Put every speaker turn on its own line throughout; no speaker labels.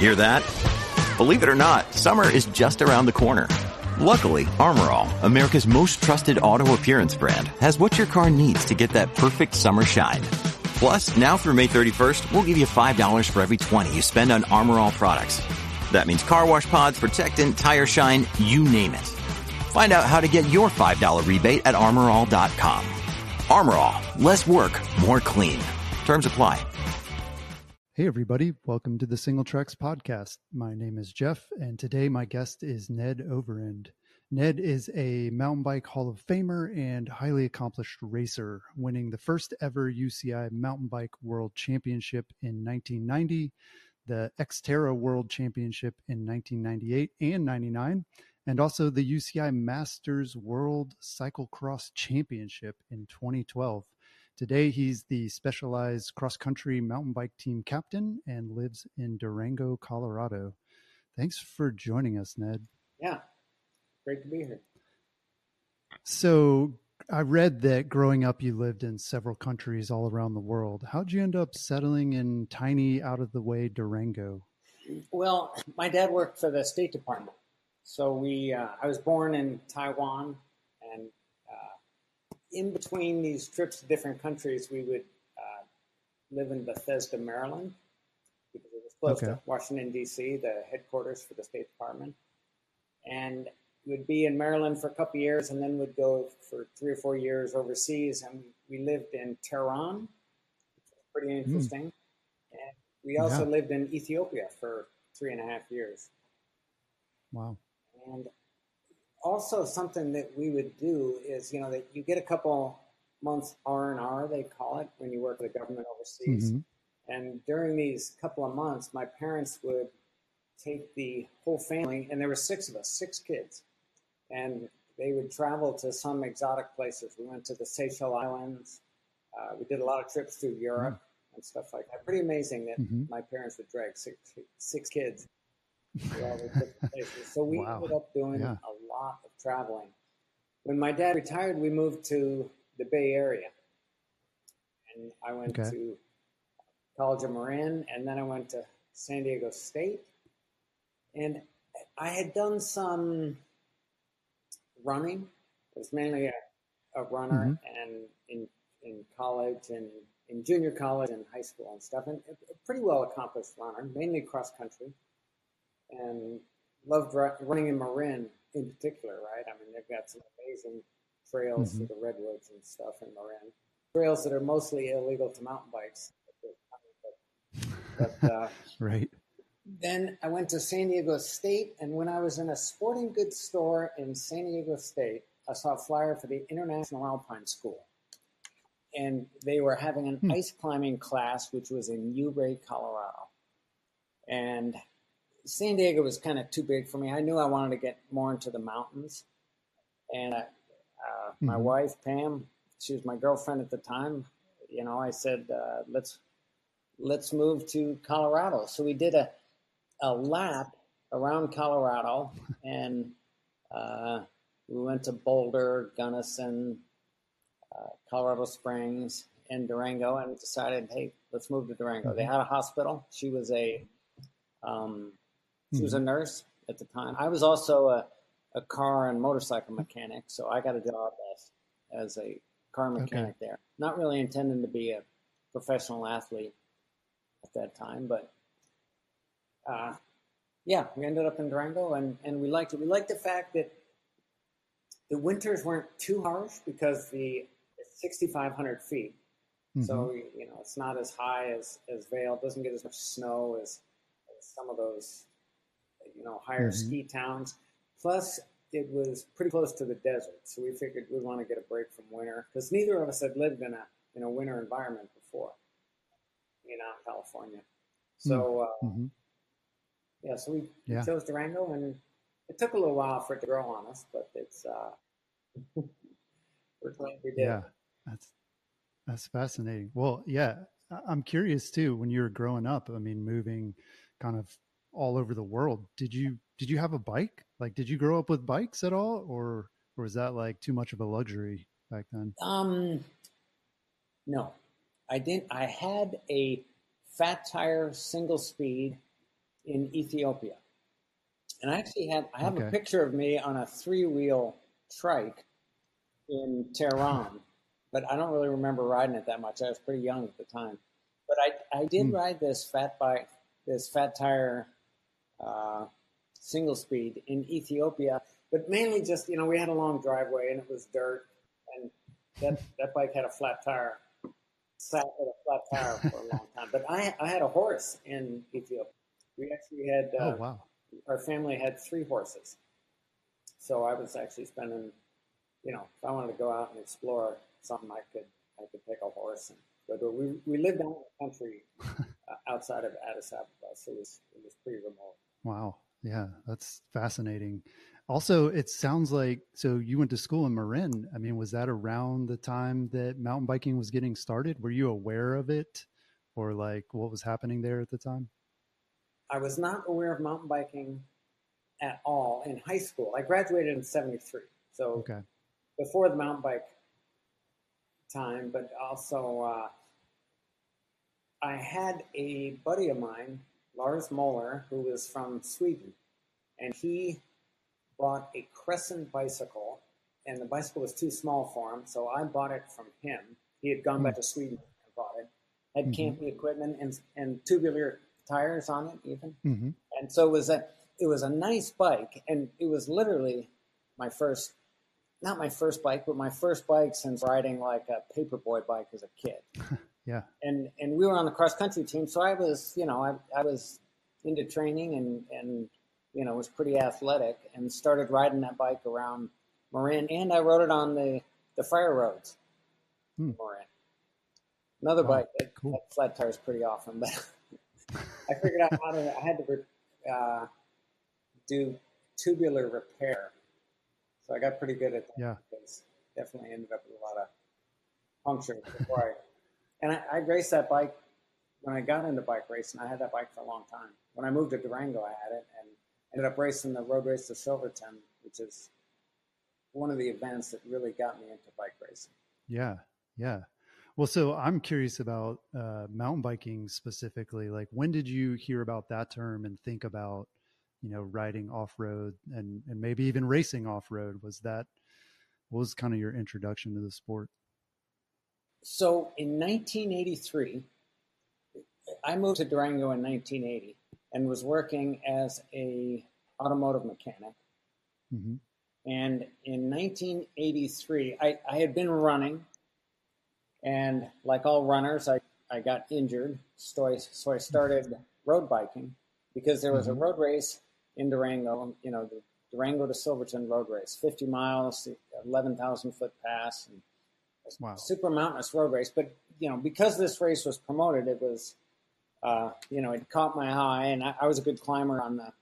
Hear that? Believe it or not, summer is just around the corner. Luckily, Armor All, America's most trusted auto appearance brand, has what your car needs to get that perfect summer shine. Plus, now through May 31st, we'll give you $5 for every $20 you spend on Armor All products. That means car wash pods, protectant, tire shine, you name it. Find out how to get your $5 rebate at armorall.com. Armor All, less work, more clean. Terms apply.
Hey everybody, welcome to the Single Treks podcast. My name is Jeff, and today my guest is Ned Overend. Ned is a mountain bike Hall of Famer and highly accomplished racer, winning the first ever UCI Mountain Bike World Championship in 1990, the Xterra World Championship in 1998 and 99, and also the UCI Masters World Cyclocross Championship in 2012. Today, he's the Specialized cross-country mountain bike team captain and lives in Durango, Colorado. Thanks for joining us, Ned.
Yeah, great to be here.
So I read that growing up, you lived in several countries all around the world. How'd you end up settling in tiny, out-of-the-way Durango?
Well, my dad worked for the State Department. So I was born in Taiwan, and in between these trips to different countries, we would live in Bethesda, Maryland, because it was close to Washington, D.C., the headquarters for the State Department. And we'd be in Maryland for a couple of years, and then we'd go for 3 or 4 years overseas. And we lived in Tehran, which was pretty interesting. And we also lived in Ethiopia for 3.5 years.
Wow.
And also something that we would do is, that you get a couple months R&R, they call it, when you work for the government overseas. Mm-hmm. And during these couple of months, my parents would take the whole family, and there were 6 of us, 6 kids, and they would travel to some exotic places. We went to the Seychelles Islands. We did a lot of trips through Europe and stuff like that. Pretty amazing that my parents would drag six kids to all these different places. So we ended up doing a lot of traveling. When my dad retired, we moved to the Bay Area. And I went to College of Marin, and then I went to San Diego State. And I had done some running. I was mainly a runner and in college and in junior college and high school and stuff. And a pretty well accomplished runner, mainly cross country. And loved running in Marin in particular, right? I mean, they've got some amazing trails through the redwoods and stuff in Marin. Trails that are mostly illegal to mountain bikes. But
right.
Then I went to San Diego State, and when I was in a sporting goods store in San Diego State, I saw a flyer for the International Alpine School. And they were having an ice climbing class, which was in Ouray, Colorado. And San Diego was kind of too big for me. I knew I wanted to get more into the mountains. And my wife, Pam, she was my girlfriend at the time. I said, let's move to Colorado. So we did a lap around Colorado, and we went to Boulder, Gunnison, Colorado Springs, and Durango, and decided, hey, let's move to Durango. They had a hospital. She was a nurse at the time. I was also a car and motorcycle mechanic, so I got a job as a car mechanic there. Not really intending to be a professional athlete at that time, but we ended up in Durango, and we liked it. We liked the fact that the winters weren't too harsh because it's 6,500 feet. So, it's not as high as Vail. It doesn't get as much snow as some of those, higher ski towns. Plus, it was pretty close to the desert. So we figured we'd want to get a break from winter because neither of us had lived in a winter environment before, in California. So, so we chose Durango, and it took a little while for it to grow on us, but it's, we're glad we did.
Yeah, that's fascinating. Well, yeah, I'm curious too, when you were growing up, I mean, moving kind of all over the world, did you have a bike? Like, did you grow up with bikes at all, or was that like too much of a luxury back then?
No, I didn't. I had a Fat Tire single speed in Ethiopia. And I have a
Okay.
picture of me on a 3-wheel trike in Tehran, but I don't really remember riding it that much. I was pretty young at the time. But I did
Hmm.
ride this fat bike, this fat tire single speed in Ethiopia, but mainly just, we had a long driveway and it was dirt, and that bike had a flat tire, sat with a flat tire for a long time. But I had a horse in Ethiopia. We actually had,
Oh, wow.
our family had 3 horses. So I was actually spending, if I wanted to go out and explore something, I could take a horse and go do it. We lived out in the country outside of Addis Ababa, so it was pretty remote.
Wow. Yeah, that's fascinating. Also, it sounds like so you went to school in Marin. I mean, was that around the time that mountain biking was getting started? Were you aware of it or like what was happening there at the time?
I was not aware of mountain biking at all in high school. I graduated in '73, so
Okay.
before the mountain bike time, but also I had a buddy of mine, Lars Moller, who was from Sweden, and he bought a Crescent bicycle, and the bicycle was too small for him, so I bought it from him. He had gone
Hmm.
back to Sweden and bought it. Had
Mm-hmm.
camping equipment and tubular tires on it even,
Mm-hmm.
and so it was a nice bike, and it was literally my first, not my first bike, but my first bike since riding like a paperboy bike as a kid.
Yeah.
And we were on the cross country team, so I was, I was into training and was pretty athletic, and started riding that bike around Marin, and I rode it on the fire roads
Hmm.
in Marin. Another
Wow.
bike that
Cool.
had flat tires pretty often, but I figured out I had to do tubular repair, so I got pretty good at that.
Yeah.
Because definitely ended up with a lot of punctures before and I raced that bike when I got into bike racing. I had that bike for a long time. When I moved to Durango, I had it, and ended up racing the Road Race to Silverton, which is one of the events that really got me into bike racing.
Yeah. Yeah. Well, so I'm curious about mountain biking specifically. Like, when did you hear about that term and think about, riding off road and maybe even racing off road? What was kind of your introduction to the sport?
So in 1983, I moved to Durango in 1980 and was working as a automotive mechanic.
Mm-hmm.
And in 1983, I had been running, and like all runners, I got injured. So I started road biking because there was a
Mm-hmm.
road race in Durango, the Durango to Silverton road race, 50 miles, 11,000 foot pass, and a
Wow.
super mountainous road race. But, because this race was promoted, it was, it caught my eye, and I was a good climber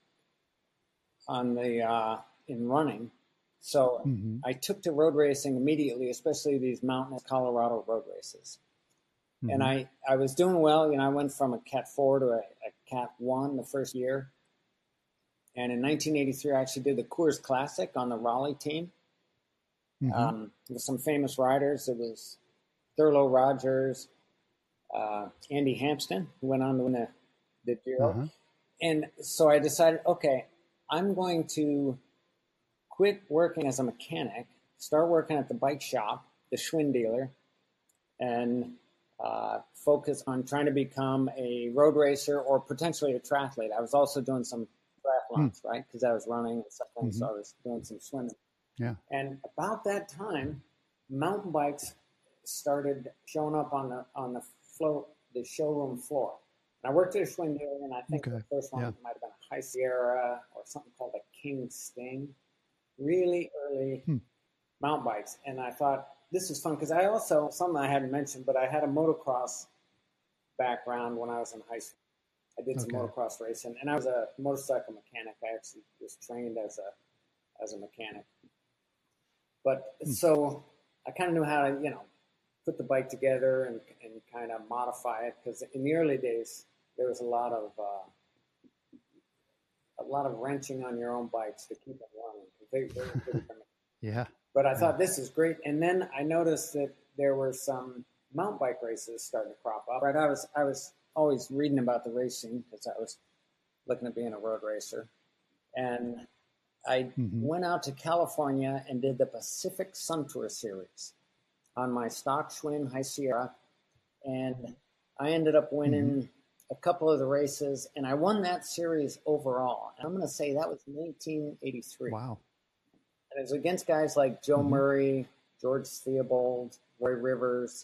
in running. So
Mm-hmm.
I took to road racing immediately, especially these mountainous Colorado road races. And
Mm-hmm.
I was doing well. I went from a Cat 4 to a Cat 1 the first year. And in 1983, I actually did the Coors Classic on the Raleigh team
Mm-hmm.
with some famous riders. It was Thurlow Rogers, Andy Hampston, who went on to win the Giro.
Uh-huh.
And so I decided, okay, I'm going to quit working as a mechanic, start working at the bike shop, the Schwinn dealer, and focus on trying to become a road racer or potentially a triathlete. I was also doing some triathlons, right? Because I was running and something,
Mm-hmm.
so I was doing some swimming.
Yeah.
And about that time, mountain bikes started showing up on the showroom floor. And I worked at a Schwinn dealer, and I think
Okay.
the first one
Yeah.
might have been a High Sierra or something called a King Sting. Really early mountain bikes. And I thought, this is fun, because I also, something I hadn't mentioned, but I had a motocross background when I was in high school. I did some
Okay.
motocross racing, and I was a motorcycle mechanic. I actually was trained as a mechanic. But so I kind of knew how to, put the bike together and kind of modify it, because in the early days there was a lot of wrenching on your own bikes to keep them running. They were pretty primitive.
Yeah.
But I thought, this is great. And then I noticed that there were some mountain bike races starting to crop up. Right, I was always reading about the racing because I was looking at being a road racer. And I
Mm-hmm.
went out to California and did the Pacific Sun Tour Series on my stock Schwinn High Sierra. And I ended up winning a couple of the races, and I won that series overall. And I'm going to say that was 1983.
Wow.
And it was against guys like Joe Murray, George Theobald, Roy Rivers,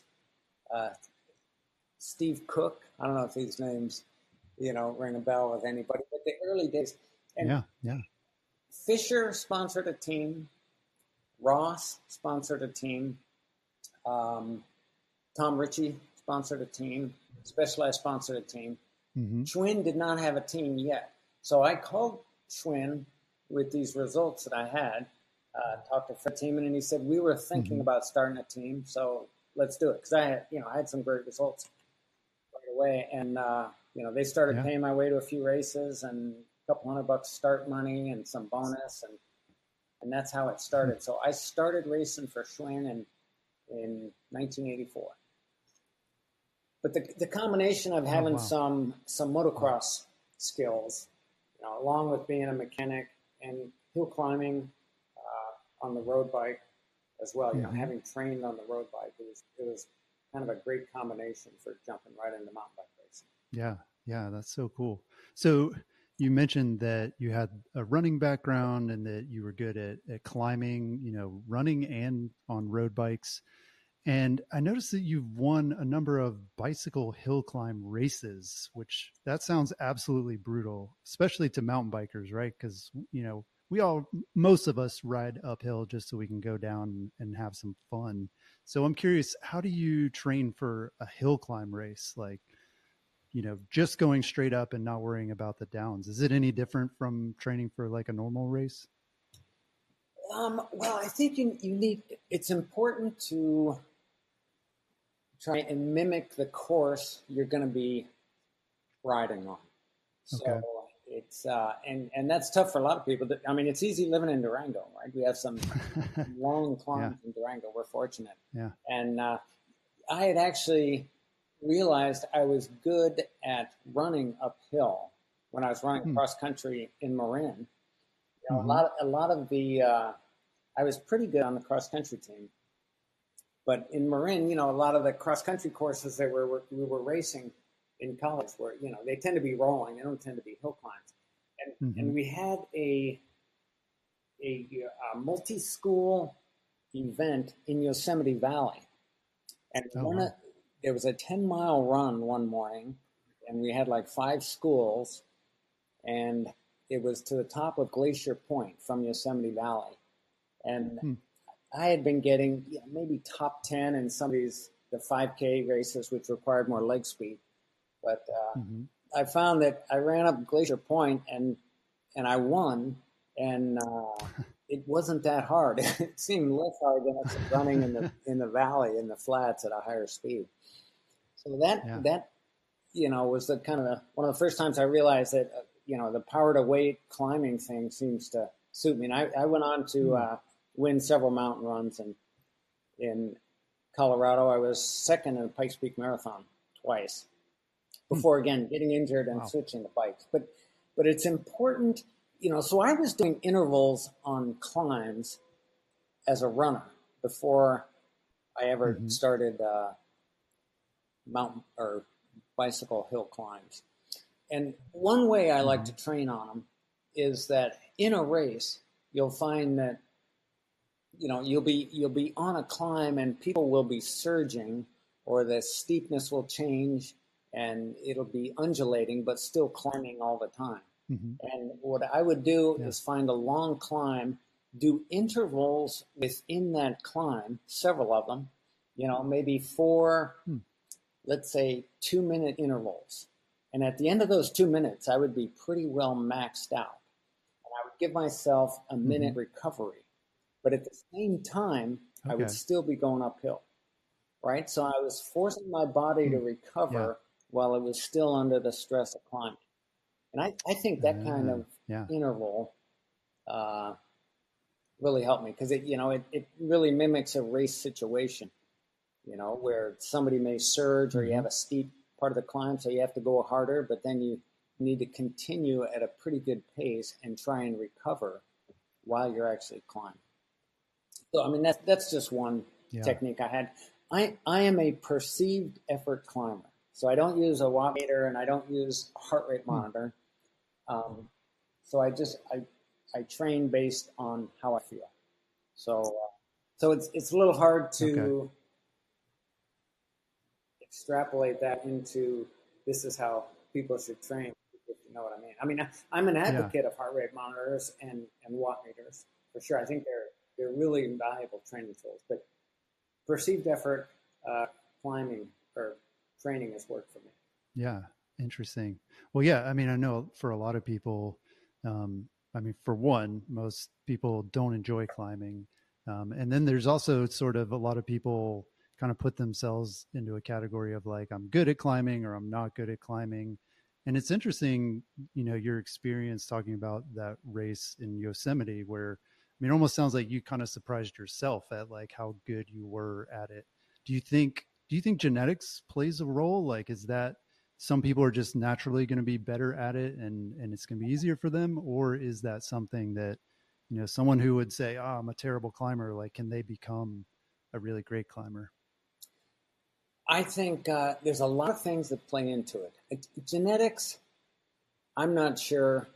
Steve Cook. I don't know if these names, ring a bell with anybody, but the early days. And
yeah.
Fisher sponsored a team. Ross sponsored a team. Tom Ritchie sponsored a team. Specialized sponsored a team. Schwinn did not have a team yet. So I called Schwinn with these results that I had, talked to Fred Teeman, and he said, we were thinking about starting a team, so let's do it. Because I had some great results right away. And, they started paying my way to a few races and a couple $100 start money and some bonus. And that's how it started. So I started racing for Schwinn in 1984. But the combination of having some motocross skills, along with being a mechanic and hill climbing on the road bike as well, having trained on the road bike, it was kind of a great combination for jumping right into mountain bike racing.
Yeah, that's so cool. So you mentioned that you had a running background and that you were good at climbing, running and on road bikes. And I noticed that you've won a number of bicycle hill climb races, that sounds absolutely brutal, especially to mountain bikers, right? Because, most of us ride uphill just so we can go down and have some fun. So I'm curious, how do you train for a hill climb race? Like, just going straight up and not worrying about the downs. Is it any different from training for like a normal race?
Well, I think it's important to try and mimic the course you're going to be riding on. So it's, and that's tough for a lot of people. It's easy living in Durango, right? We have some long climbs in Durango. We're fortunate.
Yeah.
And I had actually realized I was good at running uphill when I was running cross country in Marin. A lot of the, I was pretty good on the cross country team. But in Marin, a lot of the cross-country courses that we were racing in college were, they tend to be rolling. They don't tend to be hill climbs. And we had a multi-school event in Yosemite Valley. And there was a 10-mile run one morning, and we had like 5 schools, and it was to the top of Glacier Point from Yosemite Valley. And I had been getting maybe top 10 in some of the 5K races, which required more leg speed. But I found that I ran up Glacier Point and I won, and it wasn't that hard. It seemed less hard than running in the valley, in the flats at a higher speed. So that was the kind of one of the first times I realized that the power to weight climbing thing seems to suit me. And I went on to win several mountain runs, and in Colorado I was second in the Pikes Peak Marathon twice before again getting injured and switching to bikes. But it's important, so I was doing intervals on climbs as a runner before I ever started mountain or bicycle hill climbs. And one way I like to train on them is that in a race you'll find that you'll be on a climb and people will be surging, or the steepness will change and it'll be undulating, but still climbing all the time. And what I would do is find a long climb, do intervals within that climb, several of them, maybe 4, let's say 2-minute intervals. And at the end of those 2 minutes, I would be pretty well maxed out. And I would give myself a minute recovery. But at the same time, I would still be going uphill, right? So I was forcing my body to recover while it was still under the stress of climbing. And I think that kind of interval really helped me, because it really mimics a race situation, where somebody may surge or you have a steep part of the climb, so you have to go harder, but then you need to continue at a pretty good pace and try and recover while you're actually climbing. So, I mean, that's just one technique I had. I am a perceived effort climber. So I don't use a watt meter and I don't use a heart rate monitor. So I train based on how I feel. So it's a little hard to extrapolate that into this is how people should train, if you know what I mean. I mean, I'm an advocate of heart rate monitors and watt meters for sure. I think they're really invaluable training tools, but perceived effort climbing or training has worked for me.
Yeah, interesting. Well, yeah, I mean, I know for a lot of people, I mean, for one, most people don't enjoy climbing. And then there's also sort of a lot of people kind of put themselves into a category of like, I'm good at climbing or I'm not good at climbing. And it's interesting, you know, your experience talking about that race in Yosemite where, I mean, it almost sounds like you kind of surprised yourself at like how good you were at it. Do you think genetics plays a role? Like, is that some people are just naturally going to be better at it and it's going to be easier for them? Or is that something that, you know, someone who would say, oh, I'm a terrible climber, like, can they become a really great climber?
I think there's a lot of things that play into it. Genetics, I'm not sure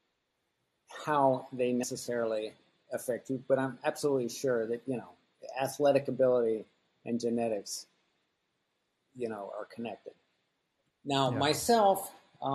how they necessarily affect you, but I'm absolutely sure that, you know, athletic ability and genetics, you know, are connected. Now, myself,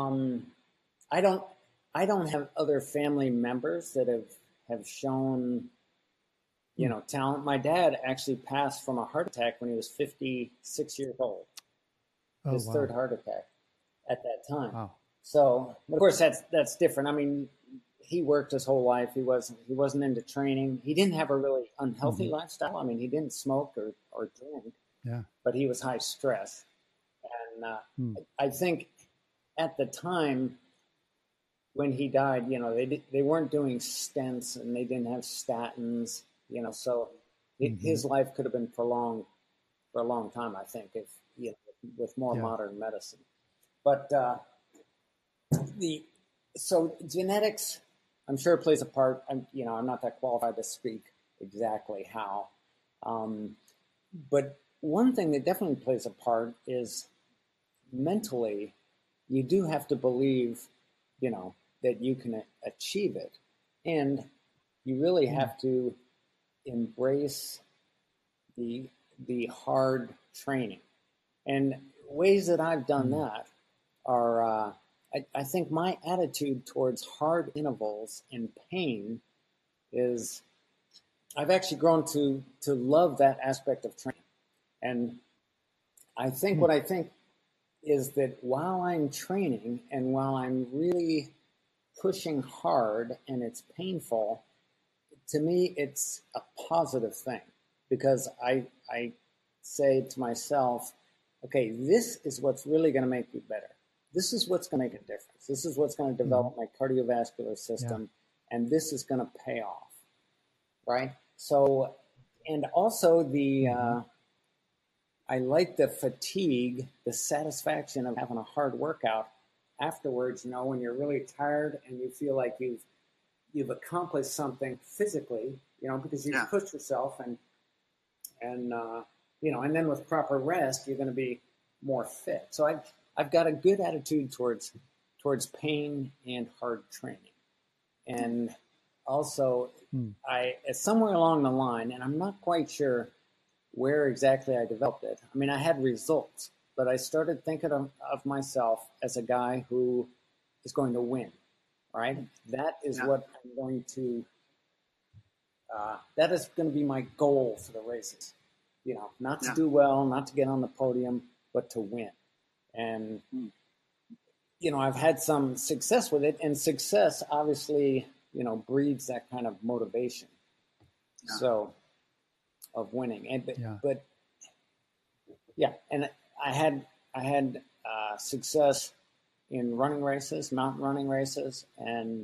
I don't have other family members that have shown, you know, talent. My dad actually passed from a heart attack when he was 56 years old. His third heart attack at that time. Wow. So, of course, that's different. I mean, he worked his whole life. He wasn't into training. He didn't have a really unhealthy lifestyle. I mean, he didn't smoke or drink. Yeah. But he was high stress. And I think at the time when he died, you know, they weren't doing stents and they didn't have statins, you know, so his life could have been prolonged for a long time, I think, if, you know, with more modern medicine. But so genetics, I'm sure it plays a part. I'm not that qualified to speak exactly how. But one thing that definitely plays a part is mentally, you do have to believe, you know, that you can achieve it. And you really have to embrace the hard training. And ways that I've done that are, I think my attitude towards hard intervals and pain is, I've actually grown to love that aspect of training. And I think what I think is that while I'm training and while I'm really pushing hard and it's painful, to me, it's a positive thing because I say to myself, okay, this is what's really going to make you better. This is what's going to make a difference. This is what's going to develop my cardiovascular system, and this is going to pay off, right? So, and also I like the fatigue, the satisfaction of having a hard workout afterwards, you know, when you're really tired and you feel like you've accomplished something physically, you know, because you've pushed yourself and you know, and then with proper rest, you're going to be more fit. So I've got a good attitude towards pain and hard training. And also somewhere along the line, and I'm not quite sure where exactly I developed it. I mean, I had results, but I started thinking of myself as a guy who is going to win, right? That is what I'm going to, that is going to be my goal for the races. You know, not to do well, not to get on the podium, but to win. And, you know, I've had some success with it, and success obviously, you know, breeds that kind of motivation. So, of winning. And but and I had success in running races, mountain running races, and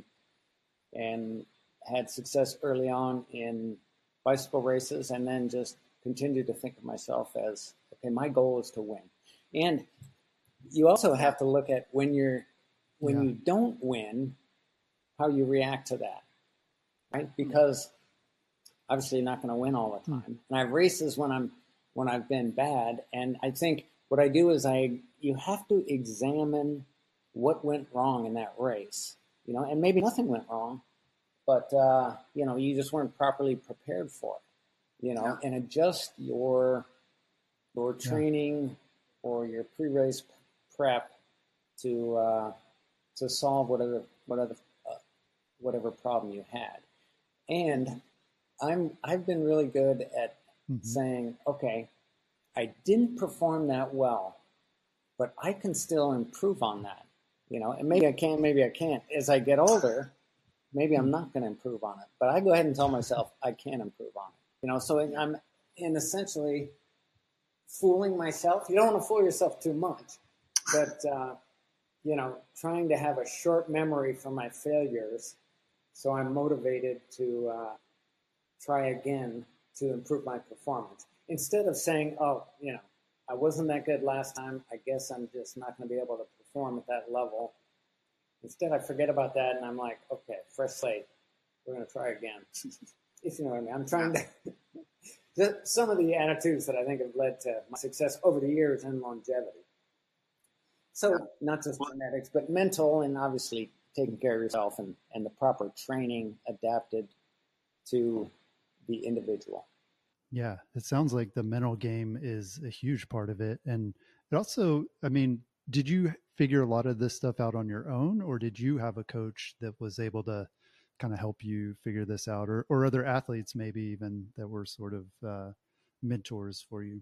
had success early on in bicycle races, and then just continued to think of myself as, okay, my goal is to win. And you also have to look at when you're when you don't win, how you react to that, right? Because obviously you're not going to win all the time. And I have races when I've been bad, and I think what I do is you have to examine what went wrong in that race, and maybe nothing went wrong, but you just weren't properly prepared for it, and adjust your training or your pre-race prep to solve whatever problem you had. And I've been really good at saying, okay, I didn't perform that well, but I can still improve on that, and maybe I can, maybe I can't. As I get older, maybe I'm not going to improve on it, but I go ahead and tell myself I can improve on it, so I'm essentially fooling myself. You don't want to fool yourself too much, but, trying to have a short memory from my failures so I'm motivated to try again to improve my performance. Instead of saying, I wasn't that good last time, I guess I'm just not going to be able to perform at that level. Instead, I forget about that, and I'm like, okay, fresh slate. We're going to try again. If you know what I mean. I'm trying to... Some of the attitudes that I think have led to my success over the years and longevity. So not just genetics, but mental, and obviously taking care of yourself and the proper training adapted to the individual.
Yeah, it sounds like the mental game is a huge part of it. And it also, did you figure a lot of this stuff out on your own, or did you have a coach that was able to kind of help you figure this out, or other athletes maybe even that were sort of mentors for you?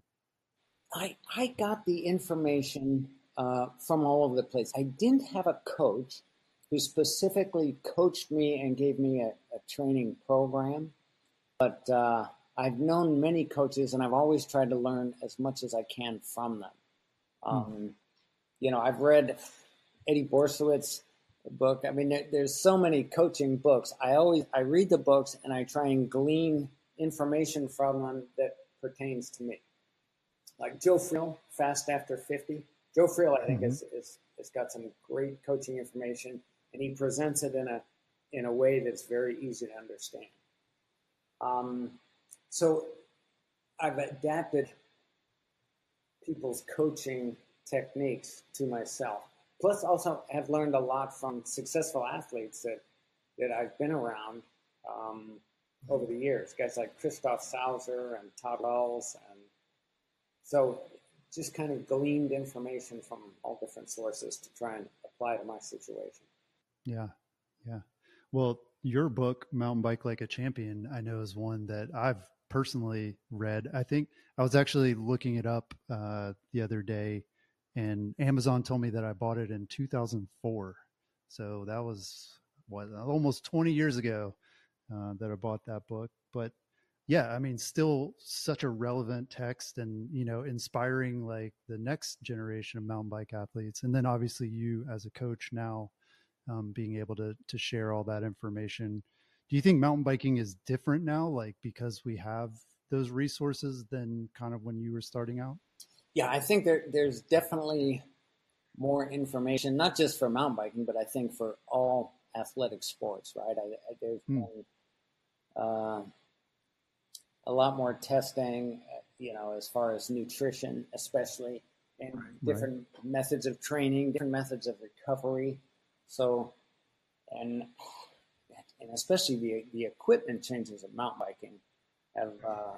I got the information from all over the place. I didn't have a coach who specifically coached me and gave me a training program, but I've known many coaches, and I've always tried to learn as much as I can from them. I've read Eddie Borsowitz's book. There's so many coaching books. I read the books and I try and glean information from them that pertains to me. Like Joe Friel, Fast After 50. Joe Friel, I think, has got some great coaching information, and he presents it in a way that's very easy to understand. So I've adapted people's coaching techniques to myself. Plus, also have learned a lot from successful athletes that I've been around over the years. Guys like Christoph Sauser and Todd Wells. And so just kind of gleaned information from all different sources to try and apply to my situation.
Yeah. Well, your book, Mountain Bike Like a Champion, I know is one that I've personally read. I think I was actually looking it up the other day, and Amazon told me that I bought it in 2004. So that was almost 20 years ago that I bought that book. But yeah, still such a relevant text, and, inspiring like the next generation of mountain bike athletes. And then obviously you as a coach now, being able to share all that information. Do you think mountain biking is different now, like because we have those resources than kind of when you were starting out?
Yeah, I think there's definitely more information, not just for mountain biking, but I think for all athletic sports, right? There's been a lot more testing, as far as nutrition, especially, and different methods of training, different methods of recovery. So, and especially the equipment changes of mountain biking have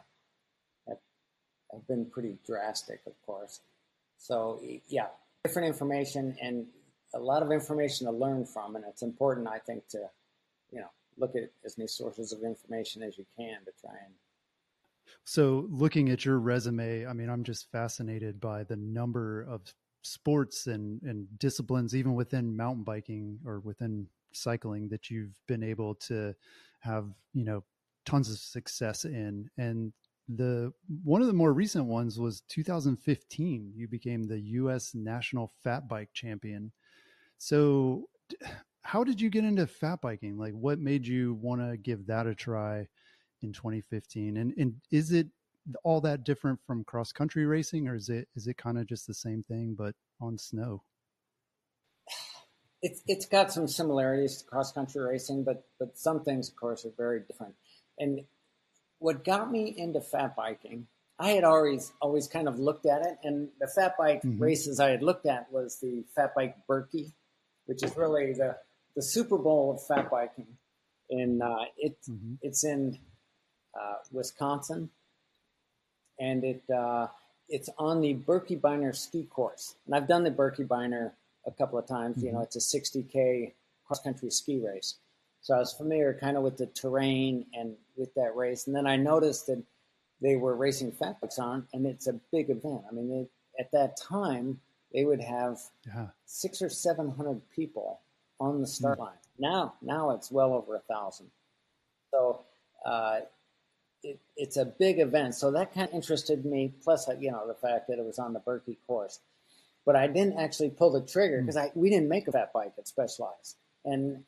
been pretty drastic, of course. So yeah, different information and a lot of information to learn from, and it's important, I think, to look at as many sources of information as you can to try and.
So looking at your resume, I'm just fascinated by the number of sports and disciplines, even within mountain biking or within cycling, that you've been able to have, tons of success in. And one of the more recent ones was 2015. You became the U.S. National Fat Bike Champion. So how did you get into fat biking? Like, what made you want to give that a try in 2015? And is it all that different from cross country racing, or is it kind of just the same thing but on snow?
It's got some similarities to cross country racing, but some things, of course, are very different. And what got me into fat biking, I had always kind of looked at it, and the fat bike races I had looked at was the Fat Bike Berkey, which is really the Super Bowl of fat biking. In it's in Wisconsin, and it's on the Birkebeiner ski course. And I've done the Birkebeiner a couple of times. You know, it's a 60K cross country ski race. So I was familiar kind of with the terrain and with that race. And then I noticed that they were racing fat bikes on, and it's a big event. I mean, at that time, they would have 600 or 700 people on the start line. Now it's well over 1,000. So it's a big event. So that kind of interested me. Plus, you know, the fact that it was on the Berkey course. But I didn't actually pull the trigger because we didn't make a fat bike at Specialized. And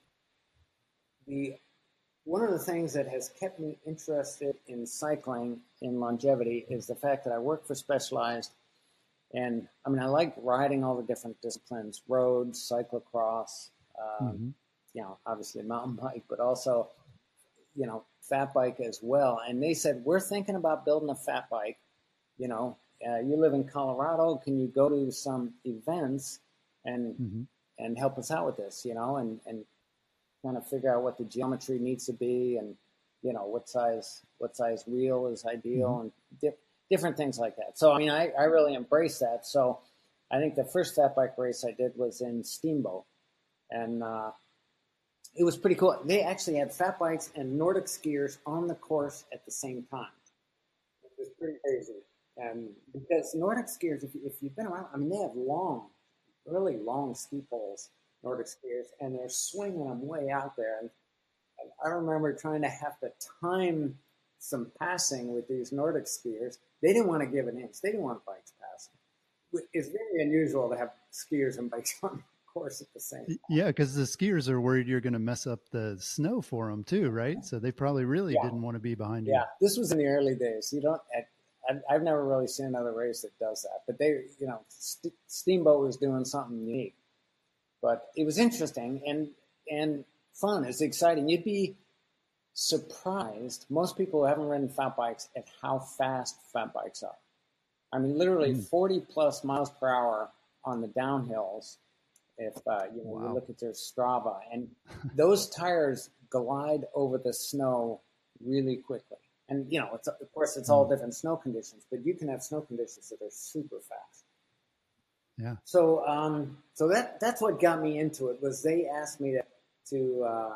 one of the things that has kept me interested in cycling in longevity is the fact that I work for Specialized. And I mean, I like riding all the different disciplines, road, cyclocross, you know, obviously mountain bike, but also, you know, fat bike as well. And they said, we're thinking about building a fat bike. You know, you live in Colorado. Can you go to some events and help us out with this, you know, and kind of figure out what the geometry needs to be and, you know, what size wheel is ideal and different things like that. So, I mean, I really embrace that. So I think the first fat bike race I did was in Steamboat, and it was pretty cool. They actually had fat bikes and Nordic skiers on the course at the same time. It was pretty crazy. And because Nordic skiers, if you've been around, I mean, they have really long ski poles, Nordic skiers, and they're swinging them way out there. And I remember trying to have to time some passing with these Nordic skiers. They didn't want to give an inch. They didn't want bikes passing. It's very unusual to have skiers and bikes on the course at the same time.
Yeah, because the skiers are worried you're going to mess up the snow for them too, right? So they probably really didn't want to be behind you.
Yeah, this was in the early days. I've never really seen another race that does that. But they, you know, Steamboat was doing something unique. But it was interesting and fun. It's exciting. You'd be surprised. Most people who haven't ridden fat bikes at how fast fat bikes are. I mean, literally 40 plus miles per hour on the downhills. If you know, you look at their Strava, and those tires glide over the snow really quickly. And you know, of course, it's all different snow conditions, but you can have snow conditions that are super fast.
Yeah.
So, that's what got me into it. Was they asked me to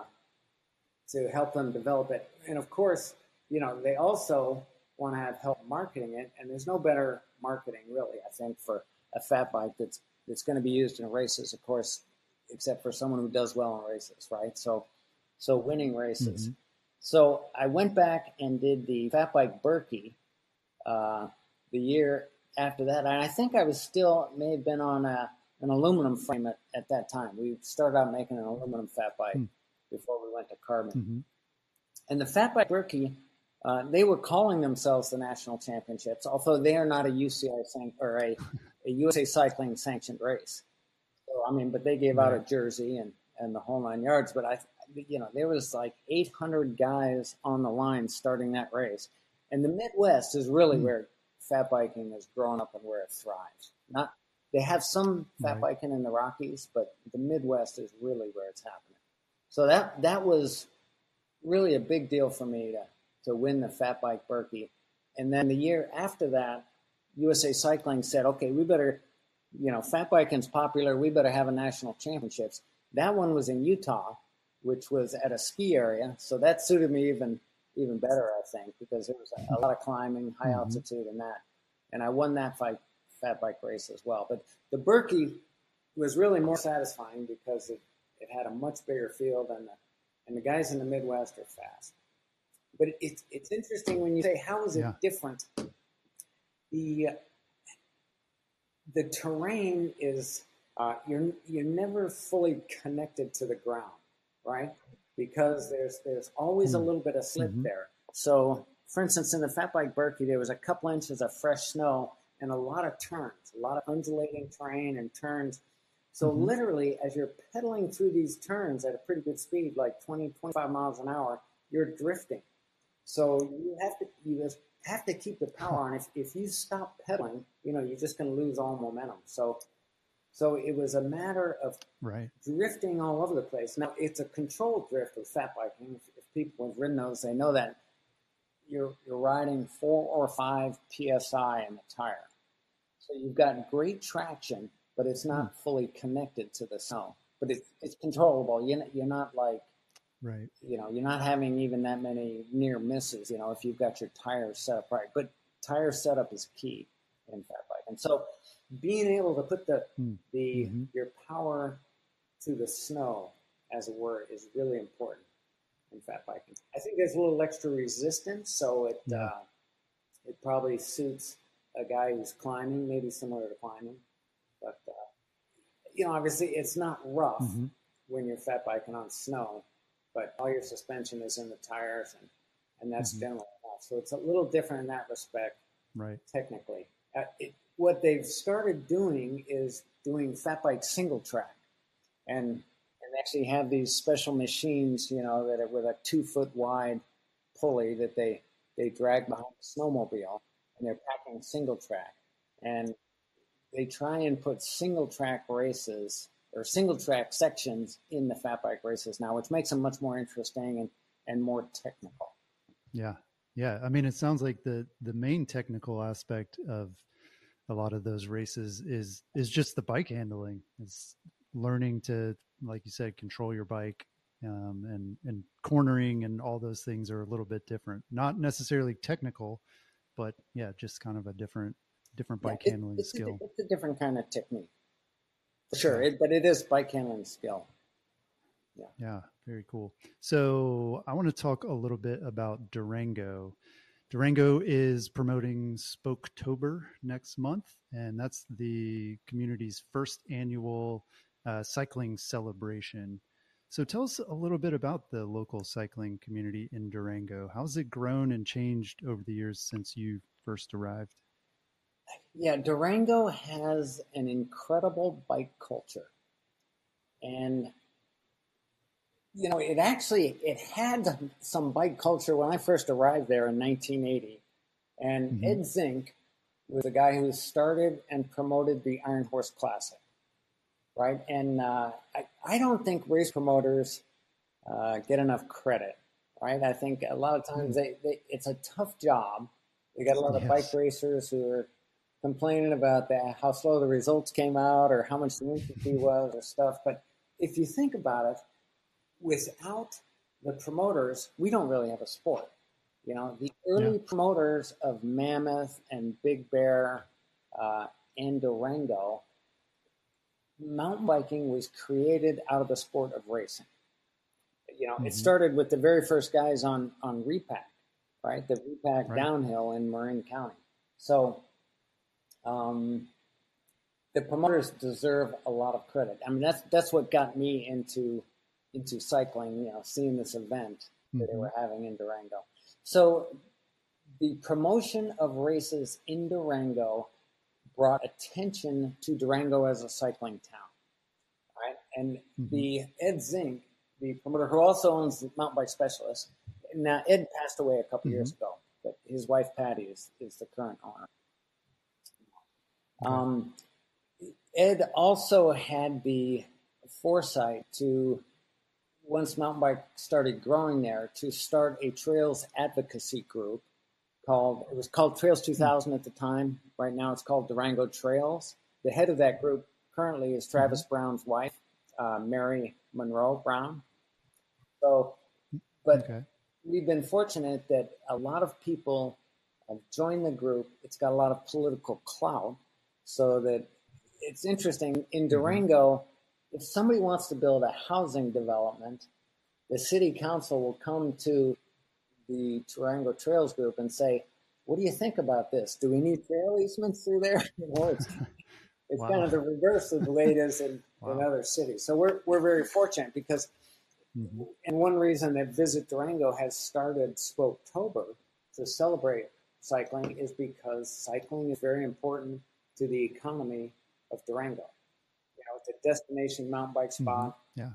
help them develop it, and of course, you know, they also want to have help marketing it. And there's no better marketing, really, I think, for a fat bike that's going to be used in races, of course, except for someone who does well in races, right? So winning races. So I went back and did the Fat Bike Berkey the year after that. And I think I was still, may have been on an aluminum frame at that time. We started out making an aluminum fat bike before we went to carbon. And the Fat Bike Berkey, they were calling themselves the national championships, although they are not a UCI or a USA Cycling sanctioned race. So, I mean, but they gave out a jersey and the whole 9 yards. But you know, there was like 800 guys on the line starting that race. And the Midwest is really where fat biking has grown up and where it thrives. They have some fat biking in the Rockies, but the Midwest is really where it's happening. So that was really a big deal for me to win the Fat Bike Berkey. And then the year after that, USA Cycling said, okay, we better, you know, fat biking's popular. We better have a national championships. That one was in Utah, which was at a ski area. So that suited me even better, I think, because there was a lot of climbing, high altitude and that. And I won that fat bike race as well. But the Berkey was really more satisfying because it had a much bigger field and the guys in the Midwest are fast. But it's interesting when you say, how is it different? The terrain is you're never fully connected to the ground, right? Because there's always a little bit of slip there. So, for instance, in the Fat Bike Berkey, there was a couple inches of fresh snow and a lot of turns, a lot of undulating terrain and turns. So literally, as you're pedaling through these turns at a pretty good speed, like 20, 25 miles an hour, you're drifting. So you just have to keep the power on. If you stop pedaling, you're just going to lose all momentum. So it was a matter of drifting all over the place. Now, it's a controlled drift with fat biking. If people have ridden those, they know that you're riding 4 or 5 PSI in the tire. So you've got great traction, but it's not fully connected to the snow. But it's controllable. You're not like, you're not having even that many near misses, if you've got your tires set up right. But tire setup is key in fat bike. And so being able to put your power to the snow, as it were, is really important in fat biking. I think there's a little extra resistance, so it probably suits a guy who's climbing, maybe similar to climbing. But, obviously it's not rough when you're fat biking on snow, but all your suspension is in the tires, and that's generally enough. So it's a little different in that respect, technically. What they've started doing is doing fat bike single track, and actually have these special machines, that are with a 2-foot wide pulley that they drag behind the snowmobile, and they're packing single track. And they try and put single track races or single track sections in the fat bike races now, which makes them much more interesting and more technical.
Yeah. Yeah. I mean, it sounds like the main technical aspect of a lot of those races is just the bike handling. It's learning to, like you said, control your bike, and cornering and all those things are a little bit different. Not necessarily technical, but just kind of a different bike handling skill.
It's a different kind of technique, for sure. But it is bike handling skill.
Yeah, very cool. So I want to talk a little bit about Durango. Durango is promoting Spoketober next month, and that's the community's first annual cycling celebration. So tell us a little bit about the local cycling community in Durango. How's it grown and changed over the years since you first arrived?
Yeah, Durango has an incredible bike culture. And, it had some bike culture when I first arrived there in 1980. And Ed Zink was the guy who started and promoted the Iron Horse Classic, right? And I don't think race promoters get enough credit, right? I think a lot of times it's a tough job. They got a lot of bike racers who are complaining about how slow the results came out or how much the entity was or stuff. But if you think about it, without the promoters, we don't really have a sport. The early promoters of Mammoth and Big Bear and Durango, mountain biking was created out of the sport of racing. It started with the very first guys on Repack, right? The Repack downhill in Marin County. So the promoters deserve a lot of credit. I mean, that's what got me into cycling, seeing this event that they were having in Durango. So the promotion of races in Durango brought attention to Durango as a cycling town, right? And the Ed Zink, the promoter who also owns the Mountain Bike Specialist, now Ed passed away a couple years ago, but his wife Patty is the current owner. Ed also had the foresight to, once mountain bike started growing there, to start a trails advocacy group it was called Trails 2000 at the time. Right now it's called Durango Trails. The head of that group currently is Travis Brown's wife, Mary Monroe Brown. So, but we've been fortunate that a lot of people have joined the group. It's got a lot of political clout, so that it's interesting. In Durango, if somebody wants to build a housing development, the city council will come to the Durango Trails group and say, what do you think about this? Do we need trail easements through there? It's kind of the reverse of the way it is in other cities. So we're very fortunate because, and one reason that Visit Durango has started Spoketober to celebrate cycling is because cycling is very important to the economy of Durango. it's a destination mountain bike spot.
Yeah.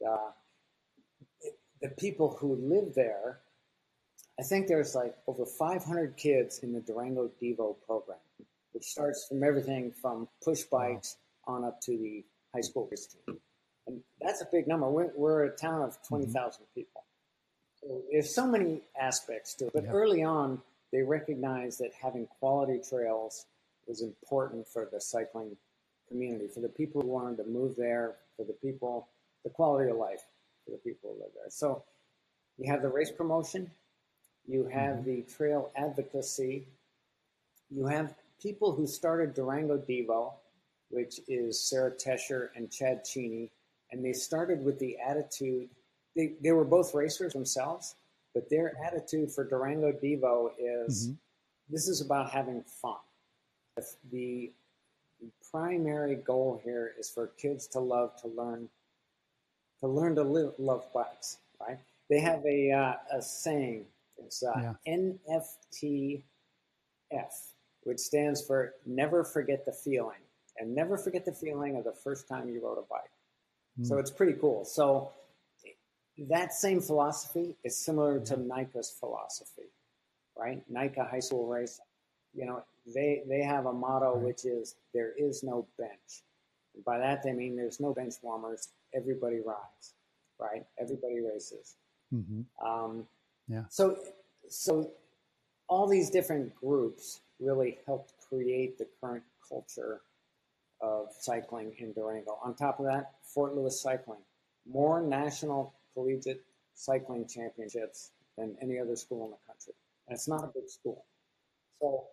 The people who live there, I think there's like over 500 kids in the Durango Devo program, which starts from everything from push bikes on up to the high school race team. And that's a big number. We're a town of 20,000 people. So there's so many aspects to it. But early on, they recognized that having quality trails was important for the cycling community, for the people who wanted to move there, for the people, the quality of life for the people who live there. So you have the race promotion, you have the trail advocacy, you have people who started Durango Devo, which is Sarah Tesher and Chad Cheney, and they started with the attitude, they were both racers themselves, but their attitude for Durango Devo is, this is about having fun. The primary goal here is for kids to learn to love bikes, right? They have a saying, it's NFTF, which stands for never forget the feeling, and never forget the feeling of the first time you rode a bike. So it's pretty cool. So that same philosophy is similar to NICA's philosophy, right? NICA high school racing, you know, they have a motto which is there is no bench. And by that they mean there's no bench warmers. Everybody rides, right? Everybody races. So all these different groups really helped create the current culture of cycling in Durango. On top of that, Fort Lewis Cycling, more national collegiate cycling championships than any other school in the country. And it's not a big school. So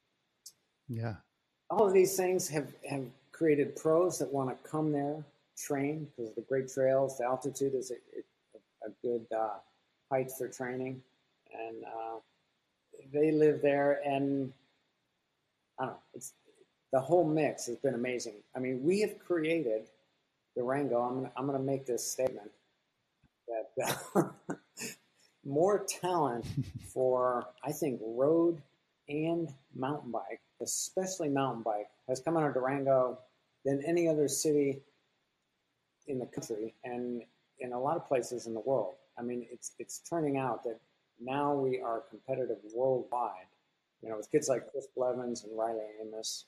all of these things have created pros that want to come there, train, because of the great trails. The altitude is a good height for training. And they live there, and I don't know, the whole mix has been amazing. I mean, we have created Durango. I'm going to make this statement that more talent for, I think, road and mountain bike, especially mountain bike, has come out of Durango than any other city in the country and in a lot of places in the world. I mean, it's turning out that now we are competitive worldwide. You know, with kids like Chris Blevins and Riley Amos,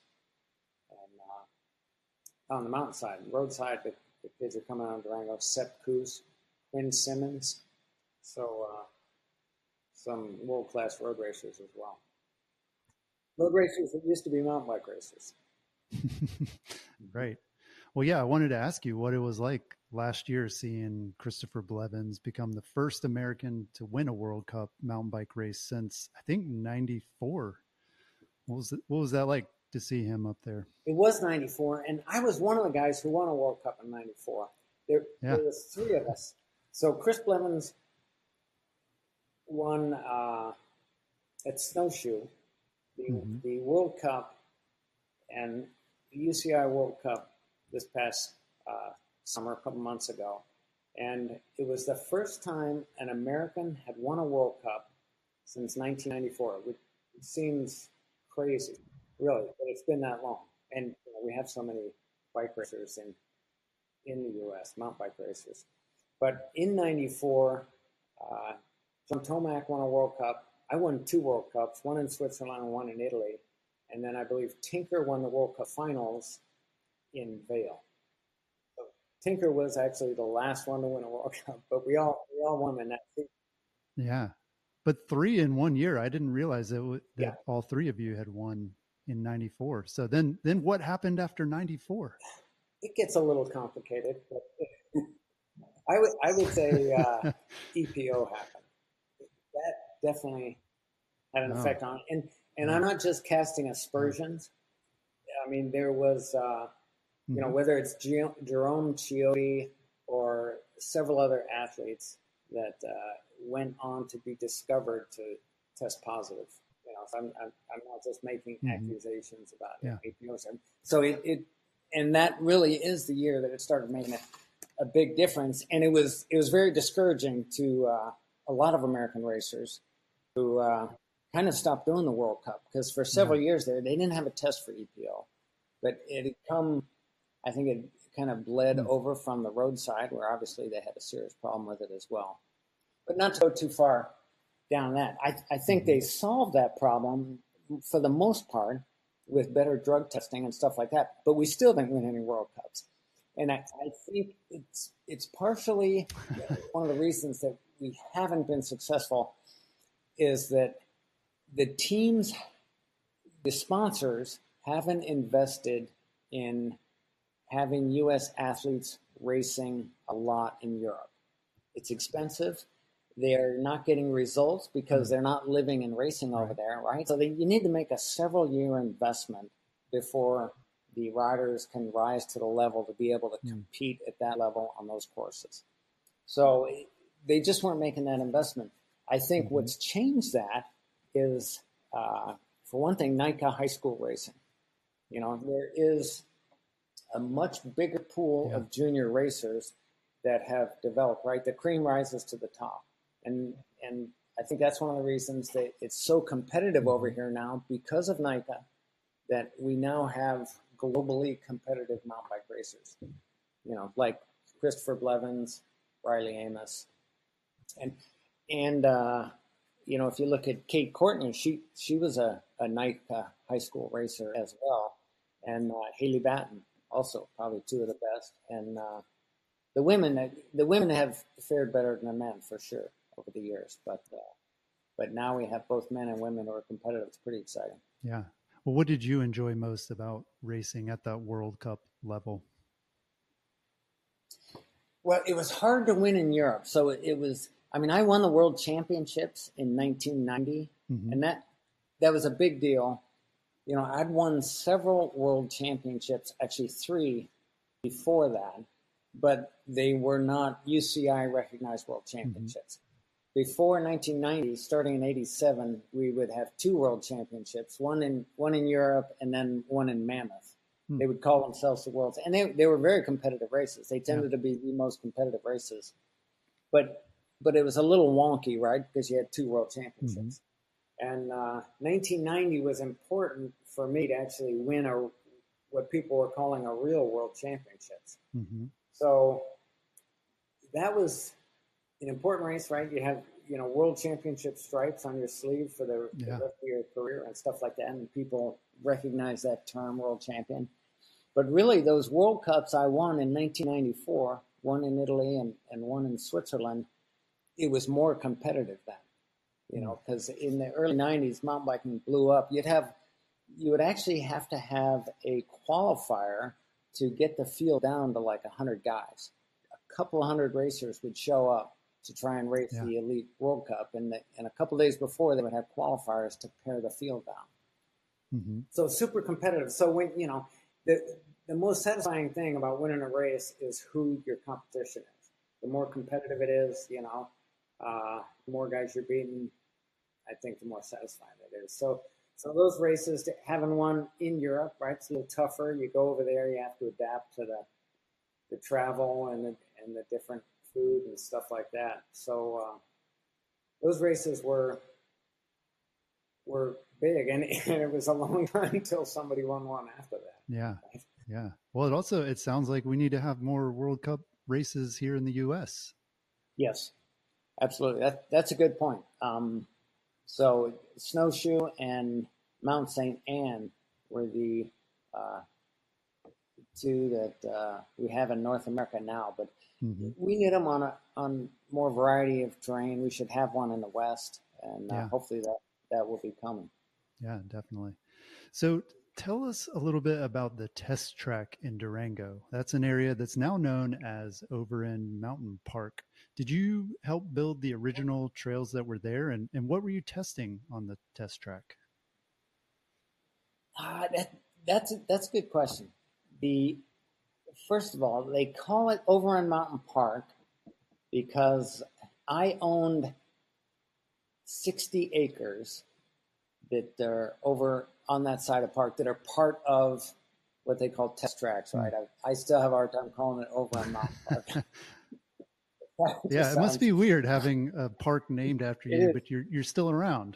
and on the mountainside, roadside, the kids are coming out of Durango. Sepp Kuss, Quinn Simmons, so some world-class road racers as well. Road racers that used to be mountain bike racers.
Right. Well, yeah, I wanted to ask you what it was like last year seeing Christopher Blevins become the first American to win a World Cup mountain bike race since, I think, 94. What was that like to see him up there?
It was 94, and I was one of the guys who won a World Cup in 94. There was three of us. So Chris Blevins won at Snowshoe, the World Cup and the UCI World Cup this past summer, a couple months ago. And it was the first time an American had won a World Cup since 1994, which seems crazy, really, but it's been that long. And you know, we have so many bike racers in the U.S., mountain bike racers. But in 94, John Tomac won a World Cup. I won 2 World Cups, one in Switzerland and one in Italy. And then I believe Tinker won the World Cup finals in Vail. So Tinker was actually the last one to win a World Cup, but we all won in that season.
Yeah. But 3 in 1 year. I didn't realize that all 3 of you had won in 94. So then what happened after 94?
It gets a little complicated, but I would say EPO happened. That definitely had an effect on it. And I'm not just casting aspersions. I mean, there was, you know, whether it's Jerome Chiotti or several other athletes that went on to be discovered to test positive. You know, so I'm not just making accusations about EPO. So and that really is the year that it started making a big difference. And it was very discouraging to a lot of American racers who kind of stopped doing the World Cup because for several years there, they didn't have a test for EPO. But it had come, I think it kind of bled over from the roadside, where obviously they had a serious problem with it as well. But not to go too far down that. I think they solved that problem for the most part with better drug testing and stuff like that. But we still didn't win any World Cups. And I think it's partially one of the reasons that we haven't been successful is that the teams, the sponsors, haven't invested in having U.S. athletes racing a lot in Europe. It's expensive. They're not getting results because they're not living and racing over there, right? So you need to make a several-year investment before the riders can rise to the level to be able to compete at that level on those courses. So they just weren't making that investment. I think what's changed that is, for one thing, NICA high school racing. You know, there is a much bigger pool of junior racers that have developed, right? The cream rises to the top. And I think that's one of the reasons that it's so competitive over here now because of NICA, that we now have globally competitive mountain bike racers, you know, like Christopher Blevins, Riley Amos. And you know, if you look at Kate Courtney, she was a NICA high school racer as well. And Haley Batten, also probably two of the best. And the women have fared better than the men for sure over the years. But now we have both men and women who are competitive. It's pretty exciting.
Yeah. Well, what did you enjoy most about racing at that World Cup level?
Well, it was hard to win in Europe. So it was, I mean, I won the World Championships in 1990, and that was a big deal. You know, I'd won several World Championships, actually 3 before that, but they were not UCI recognized World Championships. Before 1990, starting in 87, we would have 2 World Championships, one in Europe and then one in Mammoth. They would call themselves the Worlds. And they were very competitive races. They tended to be the most competitive races. But it was a little wonky, right? Because you had 2 World Championships. And 1990 was important for me to actually win what people were calling a real World Championships. So that was an important race, right? You have, you know, World Championship stripes on your sleeve for the rest of your career and stuff like that. And people recognize that term, World Champion. But really, those World Cups I won in 1994, one in Italy and one in Switzerland, it was more competitive then. You know, because in the early 90s, mountain biking blew up. You would actually have to have a qualifier to get the field down to like 100 guys. A couple of hundred racers would show up to try and race the Elite World Cup. And a couple of days before, they would have qualifiers to pare the field down. So super competitive. So when, you know, the most satisfying thing about winning a race is who your competition is. The more competitive it is, you know, the more guys you're beating, I think the more satisfying it is. So those races, having one in Europe, right, it's a little tougher. You go over there, you have to adapt to the travel and the different food and stuff like that. So those races were big, and it was a long time until somebody won one after that.
Yeah, yeah. Well, it sounds like we need to have more World Cup races here in the U.S.
Yes, absolutely. That's a good point. So Snowshoe and Mount St. Anne were the 2 that we have in North America now, but we need them on more variety of terrain. We should have one in the West, and hopefully that will be coming.
Yeah, definitely. So tell us a little bit about the test track in Durango. That's an area that's now known as Overend Mountain Park. Did you help build the original trails that were there? And what were you testing on the test track?
That's a good question. First of all, they call it Overend Mountain Park because I owned 60 acres that are over on that side of the park that are part of what they call test tracks, right? I still have a hard time calling it Overend Mountain Park.
Yeah, it must be weird having a park named after you, but you're still around.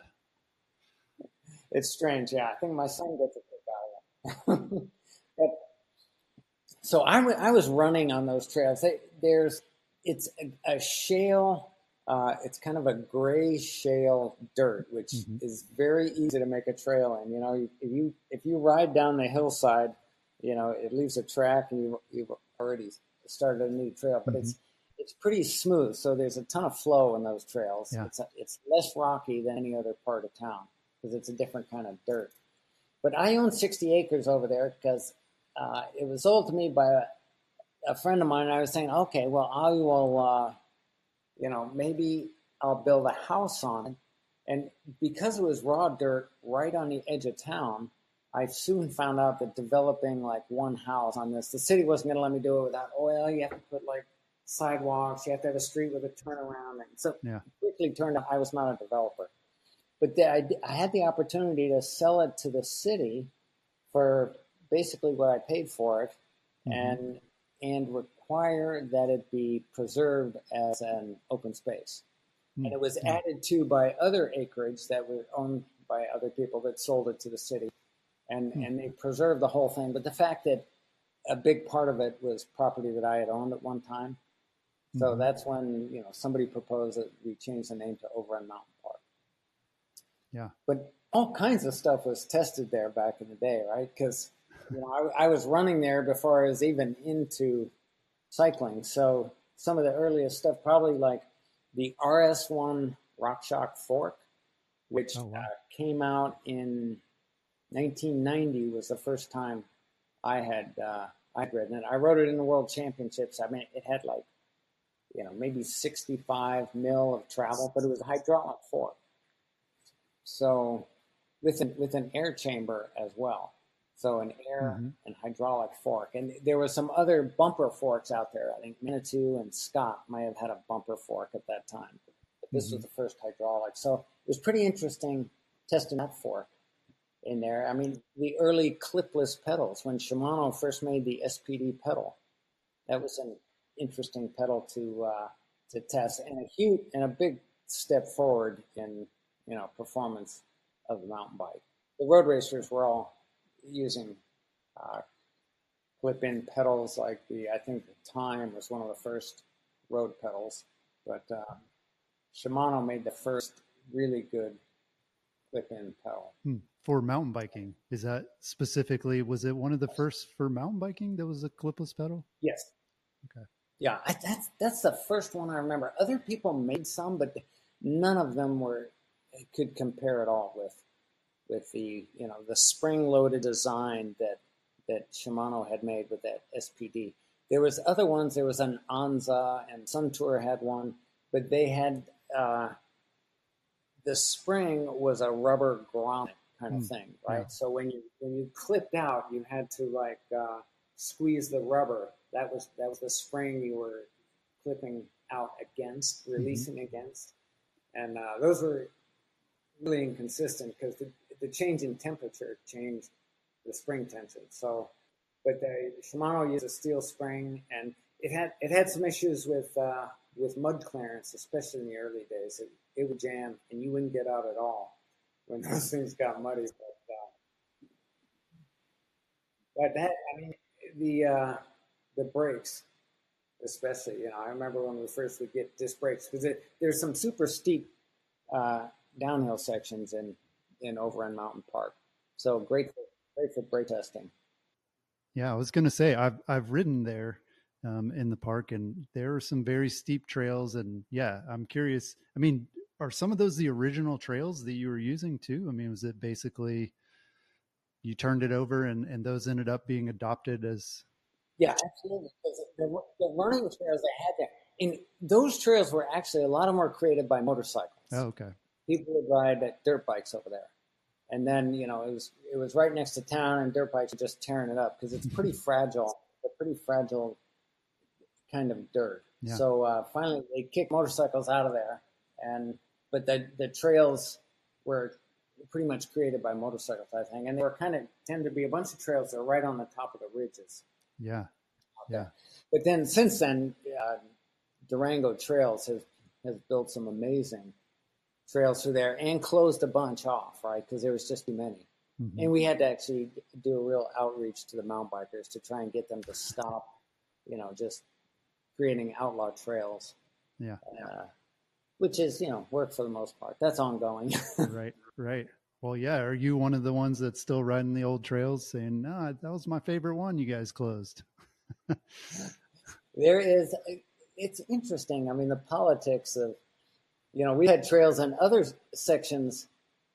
It's strange, yeah. I think my son gets a kick out of it. So I was running on those trails. It's a shale. It's kind of a gray shale dirt, which is very easy to make a trail in. You know, if you ride down the hillside, you know, it leaves a track, and you've already started a new trail. But it's pretty smooth, so there's a ton of flow in those trails.
Yeah.
It's less rocky than any other part of town because it's a different kind of dirt. But I own 60 acres over there because it was sold to me by a friend of mine. And I was saying, okay, well, I will, you know, maybe I'll build a house on it. And because it was raw dirt right on the edge of town, I soon found out that developing like one house on this, the city wasn't going to let me do it without oil. You have to put like sidewalks. You have to have a street with a turnaround. And so it quickly turned out I was not a developer. But I had the opportunity to sell it to the city for basically what I paid for it, and require that it be preserved as an open space. And it was added to by other acreage that were owned by other people that sold it to the city, and they preserved the whole thing. But the fact that a big part of it was property that I had owned at one time, so that's when, you know, somebody proposed that we change the name to Overend Mountain Park.
Yeah.
But all kinds of stuff was tested there back in the day, right? Because, you know, I was running there before I was even into cycling. So some of the earliest stuff, probably like the RS1 RockShox Fork, which came out in 1990, was the first time I'd ridden it. I rode it in the World Championships. I mean, it had like, you know, maybe 65 mil of travel, but it was a hydraulic fork. So with an air chamber as well. So an air and hydraulic fork. And there were some other bumper forks out there. I think Manitou and Scott might have had a bumper fork at that time. But this was the first hydraulic. So it was pretty interesting testing that fork in there. I mean, the early clipless pedals, when Shimano first made the SPD pedal, that was an interesting pedal to test, and a big step forward in, you know, performance of the mountain bike. The road racers were all using clip-in pedals, like I think the Time was one of the first road pedals, but Shimano made the first really good clip-in pedal.
For mountain biking. Is that specifically, was it one of the first for mountain biking that was a clipless pedal?
Yes.
Okay.
Yeah, that's the first one I remember. Other people made some, but none of them could compare at all with the, you know, the spring-loaded design that Shimano had made with that SPD. There was other ones. There was an Anza, and Suntour had one, but they had the spring was a rubber grommet kind of thing, right? Yeah. So when you clipped out, you had to like squeeze the rubber. That was the spring you were clipping out against, releasing against, and those were really inconsistent because the change in temperature changed the spring tension. So, but the Shimano used a steel spring, and it had some issues with mud clearance, especially in the early days. It would jam, and you wouldn't get out at all when those things got muddy. But that, I mean, the brakes, especially, you know, I remember when we first would get disc brakes, because there's some super steep downhill sections in Overend Mountain Park. So great for brake testing.
Yeah, I was going to say I've ridden there in the park, and there are some very steep trails. And yeah, I'm curious. I mean, are some of those the original trails that you were using too? I mean, was it basically you turned it over and those ended up being adopted as?
Yeah, absolutely. The running trails they had there, and those trails were actually, a lot of them were created by motorcycles.
Oh, okay.
People would ride dirt bikes over there. And then, you know, it was right next to town, and dirt bikes were just tearing it up because it's pretty fragile, a pretty fragile kind of dirt. Yeah. So finally they kicked motorcycles out of there, but the trails were pretty much created by motorcycles, I think, and they were tend to be a bunch of trails that are right on the top of the ridges.
Yeah, yeah.
But then since then, Durango Trails has built some amazing trails through there and closed a bunch off, right? Because there was just too many. And we had to actually do a real outreach to the mountain bikers to try and get them to stop, just creating outlaw trails.
Yeah.
Which is, work for the most part. That's ongoing.
Right. Well, yeah. Are you one of the ones that's still riding the old trails saying, no, that was my favorite one you guys closed?
It's interesting. I mean, the politics of, we had trails in other sections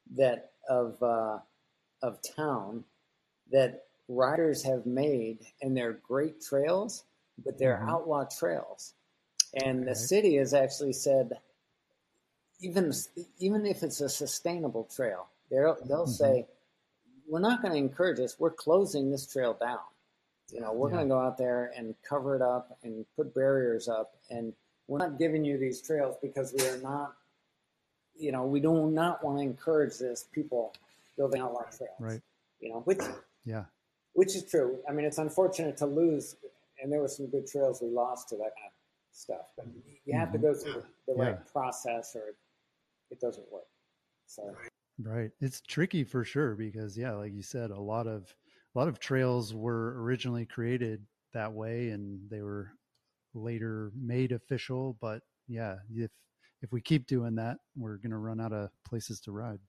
of town that riders have made, and they're great trails, but they're outlaw trails. And the city has actually said, even if it's a sustainable trail, they'll say, we're not going to encourage this. We're closing this trail down. We're going to go out there and cover it up and put barriers up. And we're not giving you these trails because we are not, we do not want to encourage this people building outlaw trails.
Right.
Which is true. I mean, it's unfortunate to lose, and there were some good trails we lost to that kind of stuff. But you have to go through the right process, or it doesn't work. So.
Right. It's tricky for sure because, like you said, a lot of trails were originally created that way, and they were later made official. But if we keep doing that, we're going to run out of places to ride.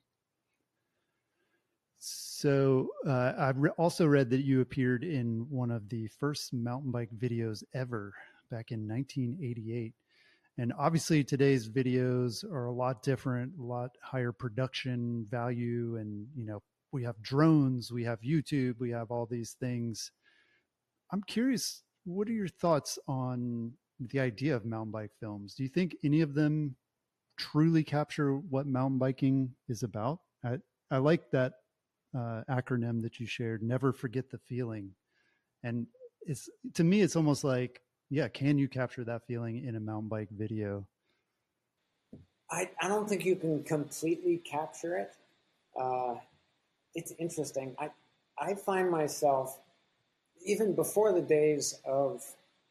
So I've also read that you appeared in one of the first mountain bike videos ever back in 1988. And obviously today's videos are a lot different, a lot higher production value. And, we have drones, we have YouTube, we have all these things. I'm curious, what are your thoughts on the idea of mountain bike films? Do you think any of them truly capture what mountain biking is about? I like that acronym that you shared, never forget the feeling. And to me, it's almost like, can you capture that feeling in a mountain bike video?
I don't think you can completely capture it. It's interesting. I find myself, even before the days of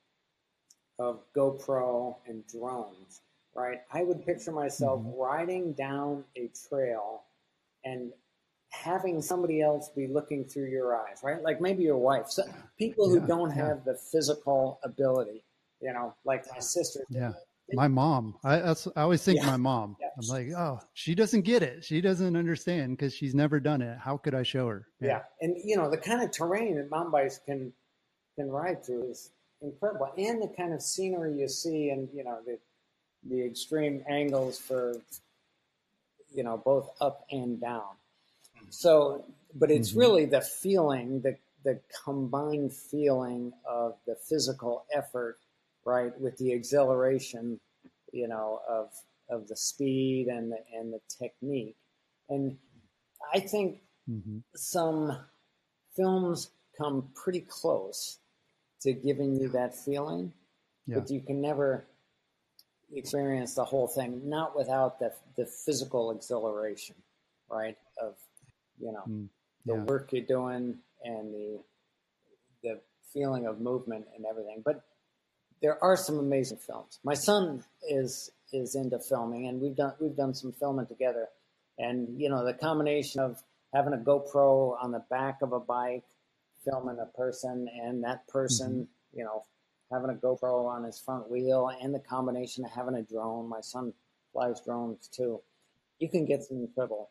GoPro and drones, right? I would picture myself riding down a trail and having somebody else be looking through your eyes, right? Like maybe your wife. So people who don't have the physical ability, like my sister.
Yeah. My mom. I always think my mom. Yeah. I'm like, oh, she doesn't get it. She doesn't understand because she's never done it. How could I show her?
Yeah. And, the kind of terrain that mountain bikes can ride through is incredible. And the kind of scenery you see and, the extreme angles for, both up and down. So, but it's really the feeling, the combined feeling of the physical effort, right, with the exhilaration, of the speed and the technique. And I think some films come pretty close to giving you that feeling, but you can never experience the whole thing, not without the physical exhilaration, right, of the work you're doing and the feeling of movement and everything. But there are some amazing films. My son is into filming, and we've done some filming together. And the combination of having a GoPro on the back of a bike, filming a person, and that person, having a GoPro on his front wheel, and the combination of having a drone. My son flies drones too. You can get some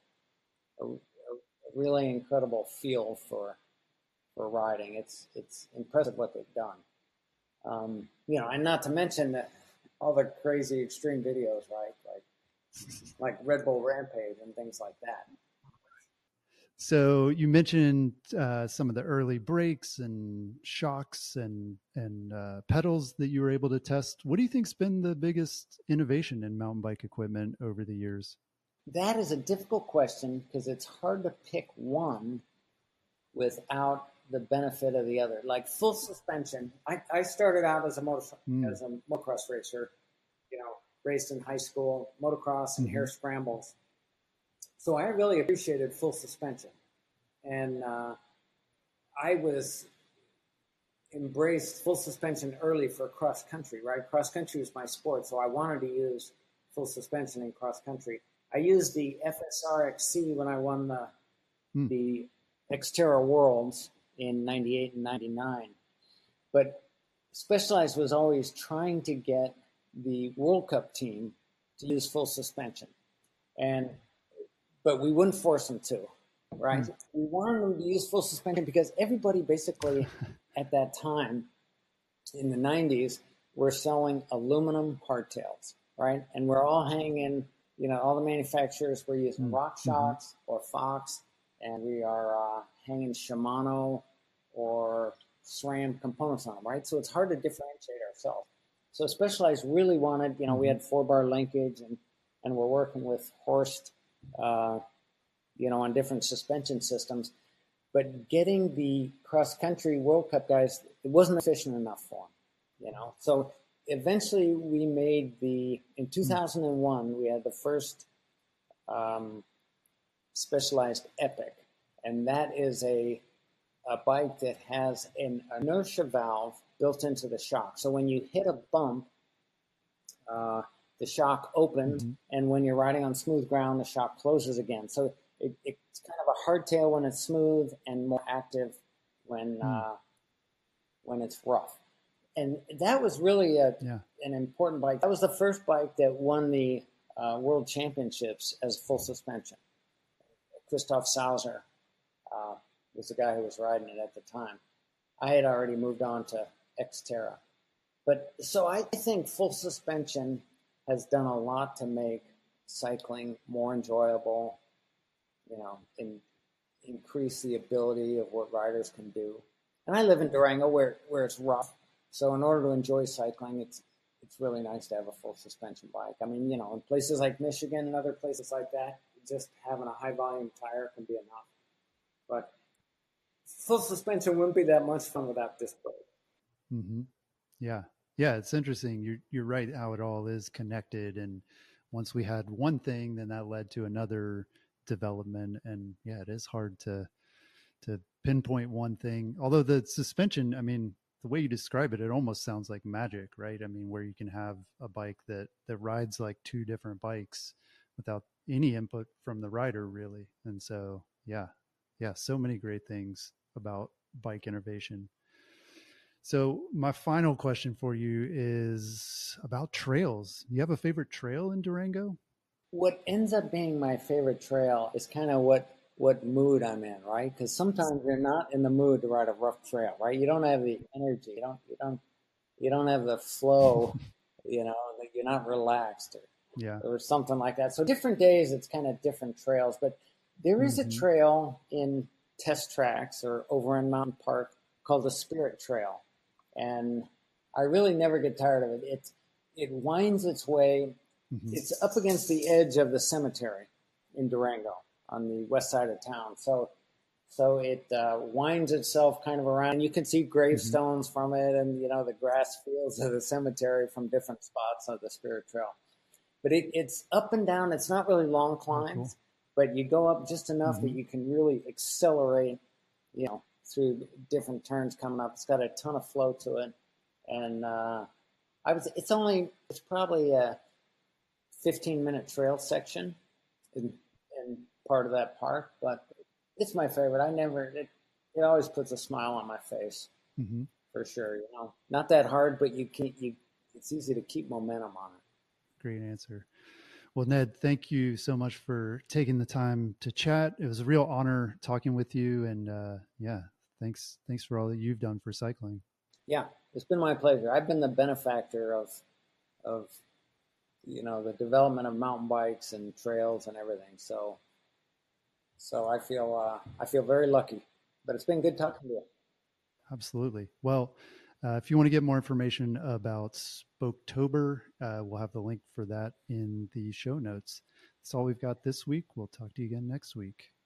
really incredible feel for riding. It's impressive what they've done. And not to mention all the crazy extreme videos, right? Like Red Bull Rampage and things like that.
So you mentioned some of the early brakes and shocks and pedals that you were able to test. What do you think's been the biggest innovation in mountain bike equipment over the years?
That is a difficult question because it's hard to pick one without the benefit of the other. Like full suspension. I started out as a motocross racer, raced in high school, motocross and hare scrambles. So I really appreciated full suspension. And I embraced full suspension early for cross country, right? Cross country was my sport, so I wanted to use full suspension in cross country. I used the FSR XC when I won the Xterra Worlds in 98 and 99. But Specialized was always trying to get the World Cup team to use full suspension. But we wouldn't force them to, right? We wanted them to use full suspension because everybody basically at that time in the 90s were selling aluminum hardtails, right? And we're all hanging, all the manufacturers were using RockShox or Fox, and we are hanging Shimano or SRAM components on them, right? So it's hard to differentiate ourselves. So Specialized really wanted, we had 4-bar linkage, and we're working with Horst, on different suspension systems. But getting the cross-country World Cup guys, it wasn't efficient enough for them, So eventually we made in 2001, we had the first Specialized Epic. And that is a bike that has an inertia valve built into the shock. So when you hit a bump, the shock opens, and when you're riding on smooth ground, the shock closes again. So it's kind of a hardtail when it's smooth and more active when it's rough. And that was really an important bike. That was the first bike that won the World Championships as full suspension. Christoph Sauser was the guy who was riding it at the time. I had already moved on to Xterra. But so I think full suspension has done a lot to make cycling more enjoyable, and increase the ability of what riders can do. And I live in Durango where it's rough. So in order to enjoy cycling, it's really nice to have a full suspension bike. I mean, in places like Michigan and other places like that, just having a high volume tire can be enough. But full suspension wouldn't be that much fun without this brake.
Yeah, it's interesting. You're right how it all is connected. And once we had one thing, then that led to another development. And yeah, it is hard to pinpoint one thing. Although the suspension, I mean, the way you describe it, it almost sounds like magic, right? I mean, where you can have a bike that rides like two different bikes without any input from the rider, really. And so, yeah, so many great things about bike innovation. So my final question for you is about trails. You have a favorite trail in Durango?
What ends up being my favorite trail is kind of what mood I'm in, right? Because sometimes you're not in the mood to ride a rough trail, right? You don't have the energy. You don't have the flow. Like you're not relaxed or something like that. So different days, it's kind of different trails. But there is a trail in Test Tracks or over in Mountain Park called the Spirit Trail. And I really never get tired of it. It winds its way. It's up against the edge of the cemetery in Durango on the west side of town. So it winds itself kind of around. You can see gravestones from it and, the grass fields of the cemetery from different spots of the Spirit Trail. But it's up and down. It's not really long climbs, but you go up just enough that you can really accelerate, through different turns coming up. It's got a ton of flow to it. And it's probably a 15-minute trail section in part of that park, but it's my favorite. It always puts a smile on my face for sure. Not that hard, but it's easy to keep momentum on it.
Great answer. Well, Ned, thank you so much for taking the time to chat. It was a real honor talking with you, and thanks for all that you've done for cycling.
Yeah, it's been my pleasure. I've been the benefactor of the development of mountain bikes and trails and everything. So I feel very lucky. But it's been good talking to you.
Absolutely. Well, if you want to get more information about Spoketober, we'll have the link for that in the show notes. That's all we've got this week. We'll talk to you again next week.